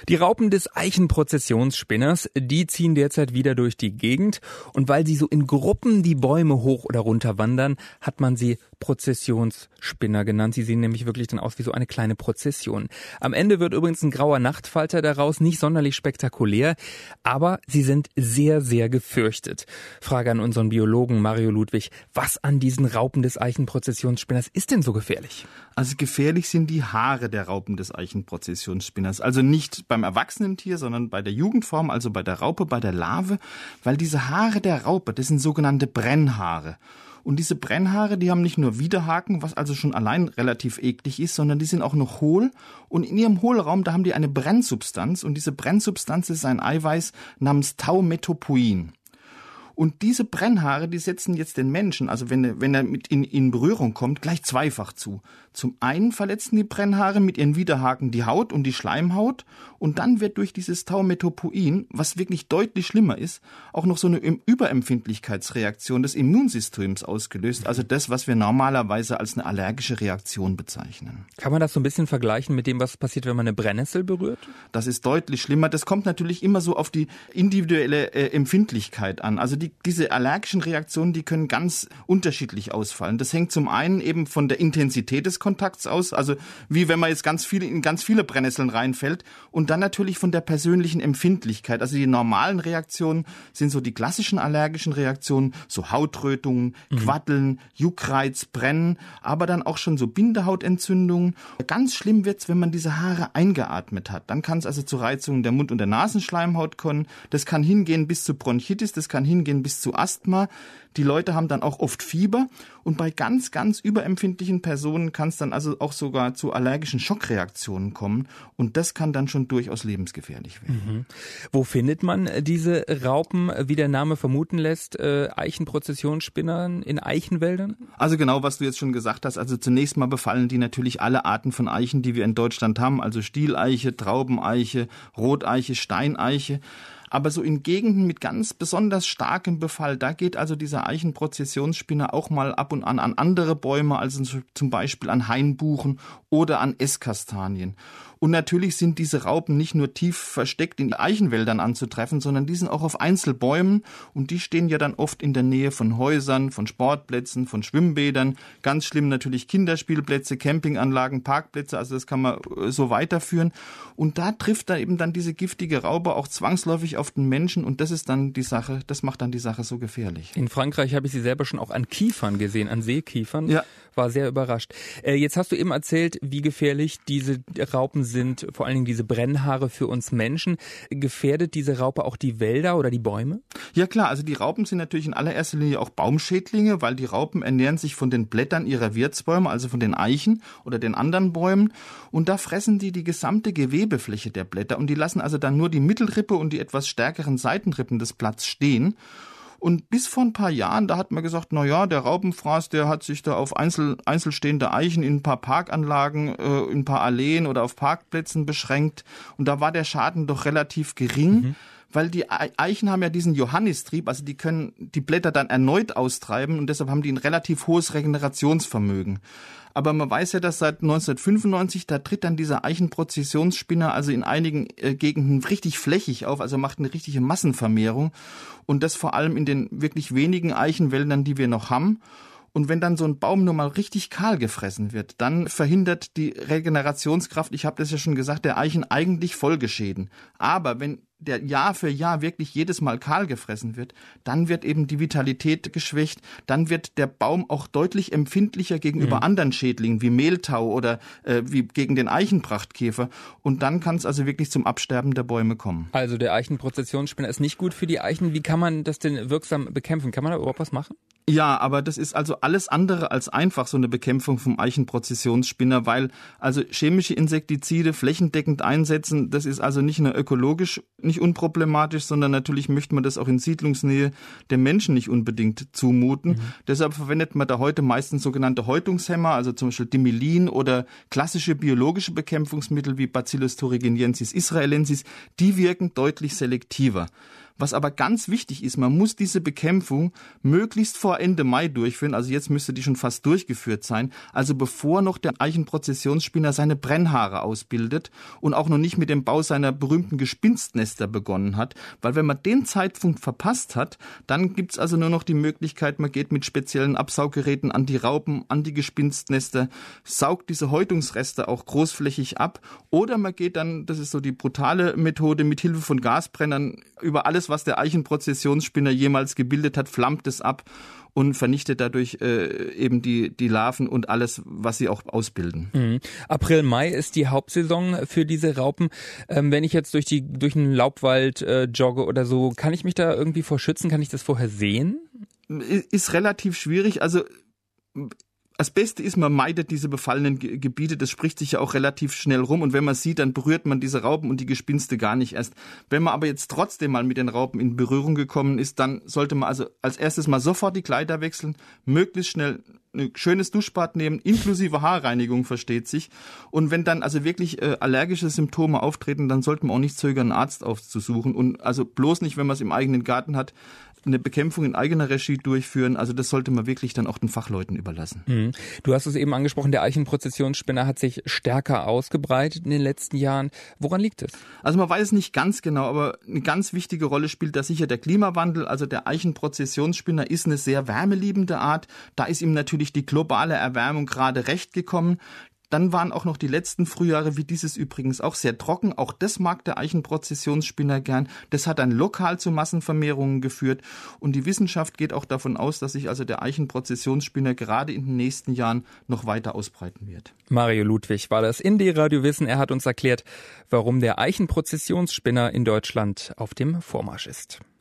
Die Raupen des Eichenprozessionsspinners, die ziehen derzeit wieder durch die Gegend. Und weil sie so in Gruppen die Bäume hoch oder runter wandern, hat man sie Prozessionsspinner genannt. Sie sehen nämlich wirklich dann aus wie so eine kleine Prozession. Am Ende wird übrigens ein grauer Nachtfalter daraus, nicht sonderlich spektakulär, aber sie sind sehr, sehr gefürchtet. Frage an unseren Biologen Mario Ludwig, was an diesen Raupen des Eichenprozessionsspinners ist denn so gefährlich? Also gefährlich sind die Haare der Raupen des Eichenprozessionsspinners. Also nicht beim erwachsenen Tier, sondern bei der Jugendform, also bei der Raupe, bei der Larve, weil diese Haare der Raupe, das sind sogenannte Brennhaare. Und diese Brennhaare, die haben nicht nur Widerhaken, was also schon allein relativ eklig ist, sondern die sind auch noch hohl. Und in ihrem Hohlraum, da haben die eine Brennsubstanz. Und diese Brennsubstanz ist ein Eiweiß namens Taumetopoin. Und diese Brennhaare, die setzen jetzt den Menschen, also wenn er mit in Berührung kommt, gleich zweifach zu. Zum einen verletzen die Brennhaare mit ihren Widerhaken die Haut und die Schleimhaut. Und dann wird durch dieses Taumetopoin, was wirklich deutlich schlimmer ist, auch noch so eine Überempfindlichkeitsreaktion des Immunsystems ausgelöst. Also das, was wir normalerweise als eine allergische Reaktion bezeichnen. Kann man das so ein bisschen vergleichen mit dem, was passiert, wenn man eine Brennnessel berührt? Das ist deutlich schlimmer. Das kommt natürlich immer so auf die individuelle Empfindlichkeit an. Also diese allergischen Reaktionen, die können ganz unterschiedlich ausfallen. Das hängt zum einen eben von der Intensität des Kontakts aus, also wie wenn man jetzt in ganz viele Brennnesseln reinfällt, und dann natürlich von der persönlichen Empfindlichkeit. Also die normalen Reaktionen sind so die klassischen allergischen Reaktionen, so Hautrötungen, Quaddeln, Juckreiz, Brennen, aber dann auch schon so Bindehautentzündungen. Ganz schlimm wird's, wenn man diese Haare eingeatmet hat. Dann kann es also zu Reizungen der Mund- und der Nasenschleimhaut kommen. Das kann hingehen bis zu Bronchitis, das kann hingehen bis zu Asthma. Die Leute haben dann auch oft Fieber, und bei ganz, ganz überempfindlichen Personen kann es dann also auch sogar zu allergischen Schockreaktionen kommen, und das kann dann schon durchaus lebensgefährlich werden. Mhm. Wo findet man diese Raupen, wie der Name vermuten lässt, Eichenprozessionsspinnern in Eichenwäldern? Also genau, was du jetzt schon gesagt hast, also zunächst mal befallen die natürlich alle Arten von Eichen, die wir in Deutschland haben, also Stieleiche, Traubeneiche, Roteiche, Steineiche. Aber so in Gegenden mit ganz besonders starkem Befall, da geht also dieser Eichenprozessionsspinner auch mal ab und an andere Bäume, also zum Beispiel an Hainbuchen oder an Esskastanien. Und natürlich sind diese Raupen nicht nur tief versteckt in Eichenwäldern anzutreffen, sondern die sind auch auf Einzelbäumen, und die stehen ja dann oft in der Nähe von Häusern, von Sportplätzen, von Schwimmbädern. Ganz schlimm natürlich Kinderspielplätze, Campinganlagen, Parkplätze, also das kann man so weiterführen. Und da trifft da eben dann diese giftige Raupe auch zwangsläufig auf den Menschen, und das ist dann die Sache, das macht dann die Sache so gefährlich. In Frankreich habe ich sie selber schon auch an Kiefern gesehen, an Seekiefern. Ja. War sehr überrascht. Jetzt hast du eben erzählt, wie gefährlich diese Raupen sind, vor allen Dingen diese Brennhaare für uns Menschen. Gefährdet diese Raupe auch die Wälder oder die Bäume? Ja klar, also die Raupen sind natürlich in allererster Linie auch Baumschädlinge, weil die Raupen ernähren sich von den Blättern ihrer Wirtsbäume, also von den Eichen oder den anderen Bäumen, und da fressen die gesamte Gewebefläche der Blätter, und die lassen also dann nur die Mittelrippe und die etwas stärkeren Seitenrippen des Blatts stehen. Und bis vor ein paar Jahren, da hat man gesagt, na ja, der Raupenfraß, der hat sich da auf einzelstehende Eichen in ein paar Parkanlagen, in ein paar Alleen oder auf Parkplätzen beschränkt. Und da war der Schaden doch relativ gering, weil die Eichen haben ja diesen Johannistrieb, also die können die Blätter dann erneut austreiben, und deshalb haben die ein relativ hohes Regenerationsvermögen. Aber man weiß ja, dass seit 1995, da tritt dann dieser Eichenprozessionsspinner also in einigen Gegenden richtig flächig auf, also macht eine richtige Massenvermehrung, und das vor allem in den wirklich wenigen Eichenwäldern, die wir noch haben. Und wenn dann so ein Baum nur mal richtig kahl gefressen wird, dann verhindert die Regenerationskraft, ich habe das ja schon gesagt, der Eichen eigentlich Folgeschäden. Aber wenn der Jahr für Jahr wirklich jedes Mal kahl gefressen wird, dann wird eben die Vitalität geschwächt, dann wird der Baum auch deutlich empfindlicher gegenüber anderen Schädlingen wie Mehltau oder wie gegen den Eichenprachtkäfer, und dann kann es also wirklich zum Absterben der Bäume kommen. Also der Eichenprozessionsspinner ist nicht gut für die Eichen. Wie kann man das denn wirksam bekämpfen? Kann man da überhaupt was machen? Ja, aber das ist also alles andere als einfach, so eine Bekämpfung vom Eichenprozessionsspinner, weil also chemische Insektizide flächendeckend einsetzen, das ist also nicht nur ökologisch nicht unproblematisch, sondern natürlich möchte man das auch in Siedlungsnähe der Menschen nicht unbedingt zumuten. Deshalb verwendet man da heute meistens sogenannte Häutungshemmer, also zum Beispiel Dimilin oder klassische biologische Bekämpfungsmittel wie Bacillus thuringiensis israelensis, die wirken deutlich selektiver. Was aber ganz wichtig ist, man muss diese Bekämpfung möglichst vor Ende Mai durchführen. Also jetzt müsste die schon fast durchgeführt sein. Also bevor noch der Eichenprozessionsspinner seine Brennhaare ausbildet und auch noch nicht mit dem Bau seiner berühmten Gespinstnester begonnen hat. Weil wenn man den Zeitpunkt verpasst hat, dann gibt's also nur noch die Möglichkeit, man geht mit speziellen Absauggeräten an die Raupen, an die Gespinstnester, saugt diese Häutungsreste auch großflächig ab. Oder man geht dann, das ist so die brutale Methode, mit Hilfe von Gasbrennern über alles, was der Eichenprozessionsspinner jemals gebildet hat, flammt es ab und vernichtet dadurch eben die Larven und alles, was sie auch ausbilden. Mhm. April, Mai ist die Hauptsaison für diese Raupen. Wenn ich jetzt durch einen Laubwald jogge oder so, kann ich mich da irgendwie vor schützen? Kann ich das vorher sehen? Ist relativ schwierig. Also das Beste ist, man meidet diese befallenen Gebiete, das spricht sich ja auch relativ schnell rum und wenn man sieht, dann berührt man diese Raupen und die Gespinste gar nicht erst. Wenn man aber jetzt trotzdem mal mit den Raupen in Berührung gekommen ist, dann sollte man also als erstes mal sofort die Kleider wechseln, möglichst schnell ein schönes Duschbad nehmen, inklusive Haarreinigung, versteht sich. Und wenn dann also wirklich allergische Symptome auftreten, dann sollte man auch nicht zögern, einen Arzt aufzusuchen und also bloß nicht, wenn man es im eigenen Garten hat, eine Bekämpfung in eigener Regie durchführen. Also das sollte man wirklich dann auch den Fachleuten überlassen. Mhm. Du hast es eben angesprochen, der Eichenprozessionsspinner hat sich stärker ausgebreitet in den letzten Jahren. Woran liegt es? Also man weiß es nicht ganz genau, aber eine ganz wichtige Rolle spielt da sicher der Klimawandel. Also der Eichenprozessionsspinner ist eine sehr wärmeliebende Art. Da ist ihm natürlich die globale Erwärmung gerade recht gekommen. Dann waren auch noch die letzten Frühjahre, wie dieses übrigens, auch sehr trocken. Auch das mag der Eichenprozessionsspinner gern. Das hat dann lokal zu Massenvermehrungen geführt. Und die Wissenschaft geht auch davon aus, dass sich also der Eichenprozessionsspinner gerade in den nächsten Jahren noch weiter ausbreiten wird. Mario Ludwig war das in D-Radio Wissen. Er hat uns erklärt, warum der Eichenprozessionsspinner in Deutschland auf dem Vormarsch ist.